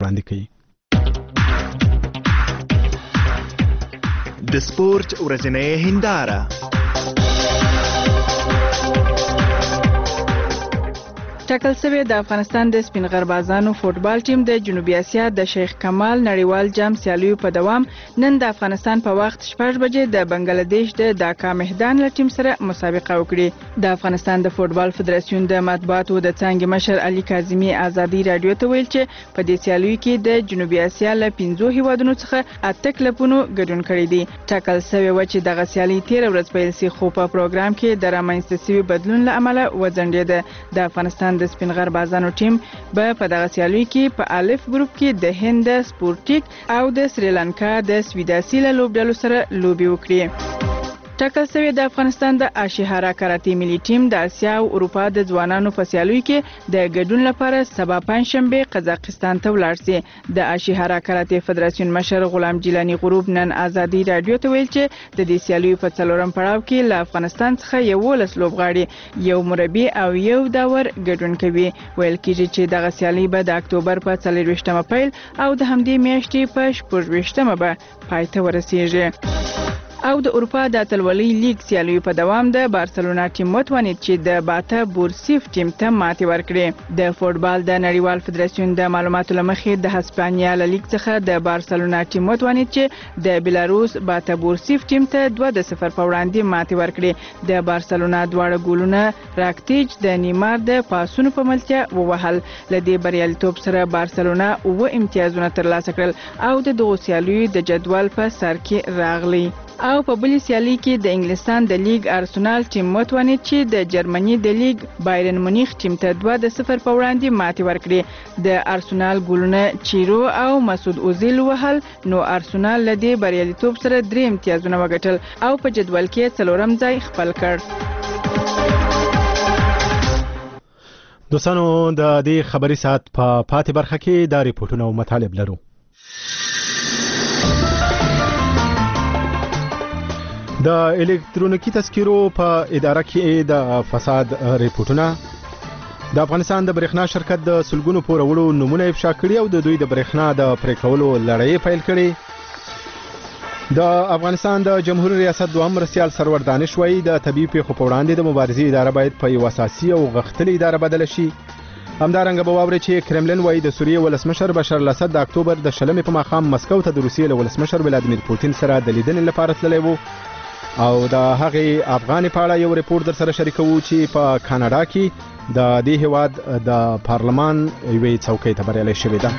وړاندې کوي. د سپورت ورځنۍ هنداره. ټاکل شوی د افغانستان د سپین غربازانو فوټبال ټیم د جنوبي اسیا د شیخ کمال نړیوال جام سیالیو په دوام نن د افغانستان په وخت 6 بجې د بنگلاديش د ډاکا مهدان له ټیم سره مسابقه وکړي. د افغانستان د فوټبال فدراسیون د مطبوعاتو د څانګې مشر علي کاظمي ازادي رادیو ته ویل چې په دې سیالیو کې د جنوبي اسیا له 15 هیوادونو څخه 8 کلبونو ګډون کړي دي. ټاکل شوی و چې دغه سیالي 13 ورځې پیل شي، خو په پروګرام کې د رامنځته شوي بدلون له امله وځنډېده. د افغانستان د سپین غربازانو ټیم به په دغه سیالیو کې په الف ګروپ کې د هند سپورټیک او د سریلانکا د سویداسي له لوبډلو سره لوبي وکړي. ټاکل شوی د افغانستان د آشیهارا کراټي ملي ټیم د اسیا او اروپا د ځوانانو په سیالیو کې د ګډون لپاره سبا پنځشنبه قزاقستان ته ولاړ شي. د آشیهارا کراټي فدراسیون مشر غلام جیلانی غروب نن ازادي رادیو ته ویل چې د دې سیالیو په څلورم پړاو کې له افغانستان څخه 11 لوبغاړي، یو مربي او یو داور ګډون کوي. ویل کېږي چې دغه سیالي به د اکتوبر په 24مه پیل او د همدې میاشتې په 14مه به پای ته ورسیږي. او د اروپا د اتلولۍ لیګ سیالیو په دوام د بارسلونا ټیم وتوانید چې د باته بورسیف ټیم ته ماتې ورکړي. د فوټبال د نړیوال فدراسیون د معلوماتو لمخې د هسپانیا له لیګ څخه د بارسلونا ټیم وتوانید چې د بلاروس باته بورسیف ټیم ته 2-0 په وړاندې ماتې ورکړي. د بارسلونا دواړه ګولونه راکټیج د نیمار د پاسونو په ملتیا ووهل. له دې بریالیتوب سره بارسلونا 9 امتیازونه ترلاسه کړل او د دغو سیالیو د جدول په سر کې راغلی. او په بلې سیالي کې د انګلستان د لیګ ارسنال ټیم وتوانید چې د جرمني د لیګ بایرن مونیخ ټیم ته 2-0 په وړاندې ماتې ورکړي. د ارسنال ګولونه چیرو او مسعود اوزیل وهل، نو ارسنال له دې بریالیتوب سره 3 امتیازونه وګټل او په جدول کې 4م ځای خپل کړ. دوستانو د دې خبري ساعت په پاتې برخه کې دا ریپورتونه او مطالب لرو. د الکترونیکي تذکرو په اداره کې د فساد ریپورتونه، د افغانستان د برېښنا شرکت د سلګونو پورولو نمونه افشا کړي او د دوی د برېښنا د پرې کولو لړۍ پیل کړي. د افغانستان د جمهوریت ریاست دوهم مرستیال سرور دانش وایي د طبي پیښو په وړاندې د مبارزې اداره باید په یو اساسي او غښتلې اداره بدله شي. همدارنګه به واورئ چې کرملن وایي د سوریې ولسمشر بشار الاسد د اکتوبر د 20 په ماښام مسکو ته د روسیې له ولسمشر ولادیمیر پوتین سره د لیدنې لپاره تللی و. او د هغې افغاني په اړه یو ریپورت در سره شریکوو چې په کاناډا کې د دې هیواد د پارلمان یوې څوکۍ ته بریالۍ شوې ده.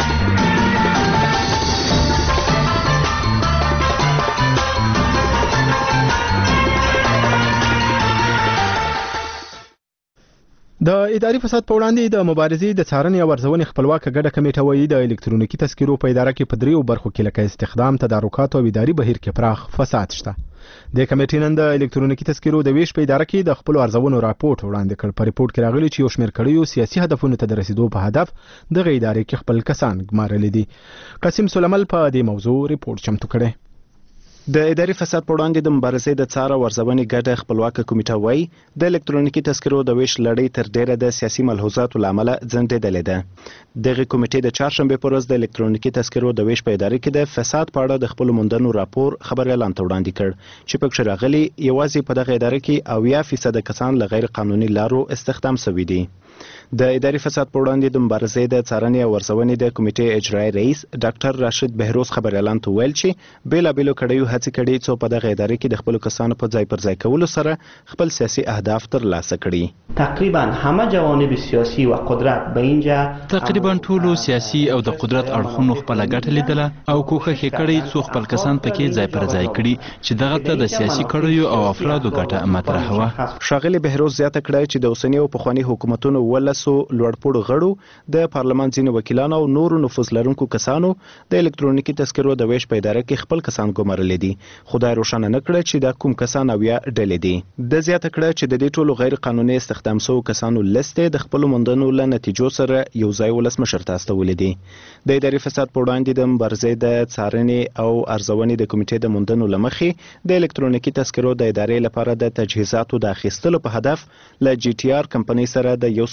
د اداري فساد په وړاندې د مبارزې د څارنې او ارزونې خپلواکه ګډه کمیټه وایي د الکترونیکي تذکرو په اداره کې په 3 برخو کې لکه استخدام، تدارکات او اداري بهیر کې پراخ فساد شته. د کمیټې نن د الکترونیکي تذکرو د ویش په اداره کې د خپل ارزونو راپورټ وړاندې کړ. په ریپورټ کې راغلي چې یو شمېر کړیو سیاسي هدفونو ته د رسیدو په هدف دغه ادارې کې خپل کسان ګمارلي دي. قاسم سلیمل په دې موضوع ریپورټ چمتو کړی. د اداري فساد په وړاندې د مبارزې د څار او ارزونې ګډه خپلواکه کمیټه وایي د الکترونیکي تذکرو د ویش لړۍ تر ډیره د سیاسي ملحوظاتو له امله ځنډېدلې ده. دغه کمیټې د چهارشنبې په ورځ د الکترونیکي تذکرو د ویش په اداره کې د فساد په اړه د خپل موندنو راپور خبريالان ته وړاندې کړ چې پکې راغلي یوازې په دغه اداره کې 80% کسان له غیر قانوني لارو استخدام شوي دي. د اداري فساد په وړاندې د مبارزې د څارنې او ارزونې د کمیټې اجرایي رئیس ډاکټر راشد بهروز خبريالان ته ویل چې بیلابېلو کړیو هڅې کړي څو په دغه اداره کې د خپل کسانو په ځای پر ځای کولو سره خپل سیاسي اهداف ترلاسه کړي. تقریبا همه جوانب سیاسي و قدرت به اینجا تقریبا ټولو سیاسي او د قدرت اړخونو خپل ګټه لیدله او کوښښ کړي څو خپل کسان پکې ځای پر ځای کړي چې دغه ته د سیاسي کړیو او افرادو ګټه مطرح وه. ښاغلي بهروز زیاته کړه چې د اوسنی او پخوانی حکومتونو ولسو لوړپوړو غړو د پارلمان ځینې وکیلانو او نورو نفوذ لرونکو کسانو د الکترونیکي تذکرو د ویش په اداره کې خپل کسان ګمارلي دي. خدای روښانه نه کړه چې دا کوم کسان او یا ډلې دي. د زیاته کړه چې د دې ټولو غیر قانوني استخدام شوو کسانو لیست د خپل موندنو له نتیجو سره یو ځای ولسمشر ته استولې دي. د اداري فساد په وړاندې د مبارزې د څارنې او ارزونې د کمیټې د موندنو لمخې د الکترونیکي تذکرو د ادارې لپاره د تجهیزاتو د اخیستلو په هدف له جی ټي آر کمپنۍ سره د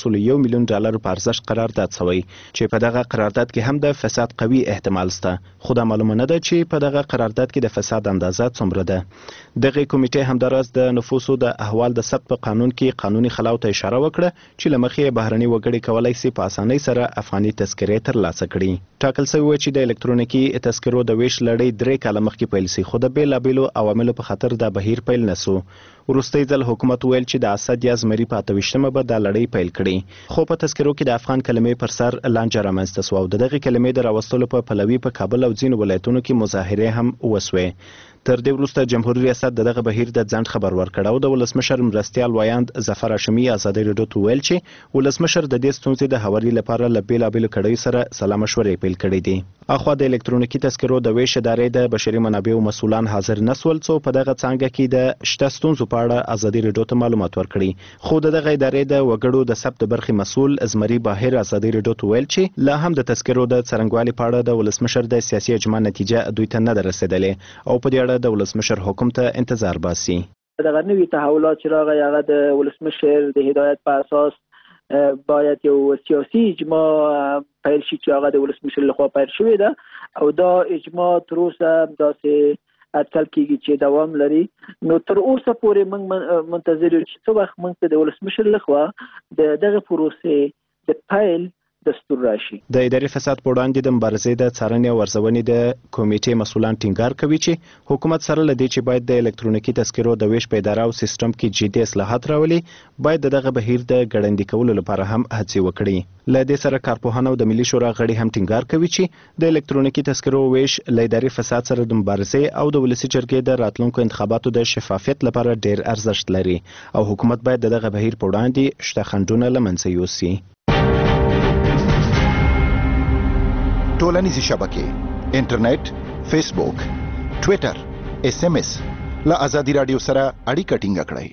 $2.1 میلیون په ارزښت قرارداد شوی چې په دغه قرارداد کې هم د فساد قوي احتمال شته خو دا معلومه نه ده چې په دغه قرارداد کې د فساد اندازه څومره ده. دغه کمیټې همداراز د نفوسو د احوال د ثبت په قانون کې قانوني خلاو ته اشاره وکړه چې لمخې بهرني وګړي کولای شي په اسانۍ سره افغاني تذکرې ترلاسه کړي. ټاکل شوی و چې د الکترونیکي تذکرو د ویش لړۍ 3 کاله مخکې پیل شي خو د بیلابیلو عواملو په خاطر دا بهیر پیل نسو. وروستي ځل حکومت ویل چې د اسد یا زمري په 28مه به دا لړۍ پیل کړي خو په تذکرو کې د افغان کلمې پر سر لانجه رامنځته شوه او دغه کلمې د راوستلو په پلوي په کابل او ځینو ولایتونو کې مظاهرې هم وسوې. تر دې وروسته جمهوریت ریاست دغه بهیر د ځنډ خبر ورکړ او د ولسمشر مرستیال وایاند ظفر هاشمي ازادي راډیو ته ویل چې ولسمشر د دې ستونزې د هواري لپاره له بیلابیلو کړیو سره سلا مشورې پیل کړې دي. اخوا د الکترونیکي تذکرو د ویش ادارې د بشري منابعو مسؤلان حاضر نسول څو په دغه څانګه کې د شته ستونزو په اړه ازادي راډیو ته معلومات ورکړي خو دغه ادارې د وګړو د ثبت برخې مسؤل زمري باهر ازادي راډیو ته ویل چې لا هم د تذکرو د څرنګوالي په اړه د ولسمشر د سیاسي اجماع نتیجه دوی ته نه رسیدلې او په دې اړه د ولسمشر حکم ته انتظار باسي. دغه نوې تحولات چې راغی هغه د ولسمشر د هدایت په اساس باید یو سیاسي اجماع پیل شي چې هغه د ولسمشر لخوا پیل شوی ده او دا اجماع تر اوسه داسې اټکل کیږي چې دوام لري. نو تر اوسه پورې موږ منتظر یو چې څه وخت موږ د ولسمشر لخوا دغه پروسې د پیل دستور راشي. د اداري فساد په وړاندې د مبارزې د څارنې او ارزونې د کمیټې مسؤلان ټینګار کوي چې حکومت سره لدی چې باید د الکترونیکي تذکرو د ویش په اداره او سیستم کې جدي اصلاحات راولي باید دغه بهیر د ګړندي کولو لپاره هم هڅې وکړي. له دې سره کارپوهان او د ملي شورا غړي هم ټینګار کوي چې د الکترونیکي تذکرو ویش له اداري فساد سره د مبارزې او د ولسي جرګې د راتلونکو انتخاباتو د شفافیت لپاره ډیر ارزښت لري او حکومت باید دغه بهیر په وړاندې شته خنډونه له منځه یوسي. ټولنیزې شبکې انټرنیټ، فیسبوک، ټویټر، SMS له ازادي راډیو سره اړیکه ټینګه کړئ.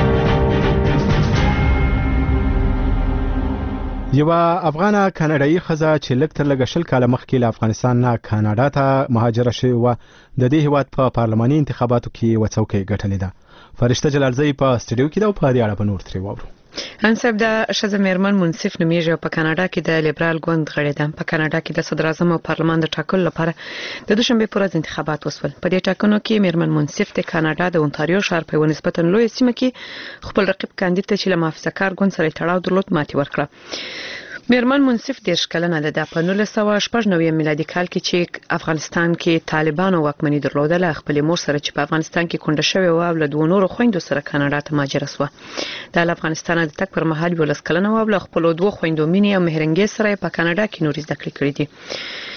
یو افغانه کاناډایي ښځه چې لږ تر لږه 20 کاله مخکې له افغانستان نه کاناډا ته مهاجره شوې وه د دې هیواد په پارلماني انتخاباتو کې یوه څوکۍ ګټلې ده. فرشته جلالزی په سټډیو کې ده او په دې اړه به نور ترې واورو. انصب د ښځه میرمن منصف نومیږي په کاناډا کې د لیبرال ګوند غړې ده. په کاناډا کې د صدر اعظم او پارلمان د ټاکلو لپاره د دوشنبه پر ورځ انتخابات وشول. په دې ټاکنو کې میرمن منصف د کاناډا د اونټاریو ښار په نسبتا لوی سیمه کې خپل رقیب کاندید ته چې له محافظه کار ګوند سره تړاو درلود ماتې ورکړه. میرمن منصف 10 کلنه ده. په 1996 میلادي کال کې چې افغانستان کې طالبانو واکمني درلودله خپل مور سره چې په افغانستان کې کونډه شوی و او له دوه نورو خويندو سره کاناډا ته مهاجره شوه. د افغانستان د تک پر مهال 12 کلنه و او خپل دوه خويندو مینې او مهرنګي سره په کاناډا کې نورې زده کړې کړې دي.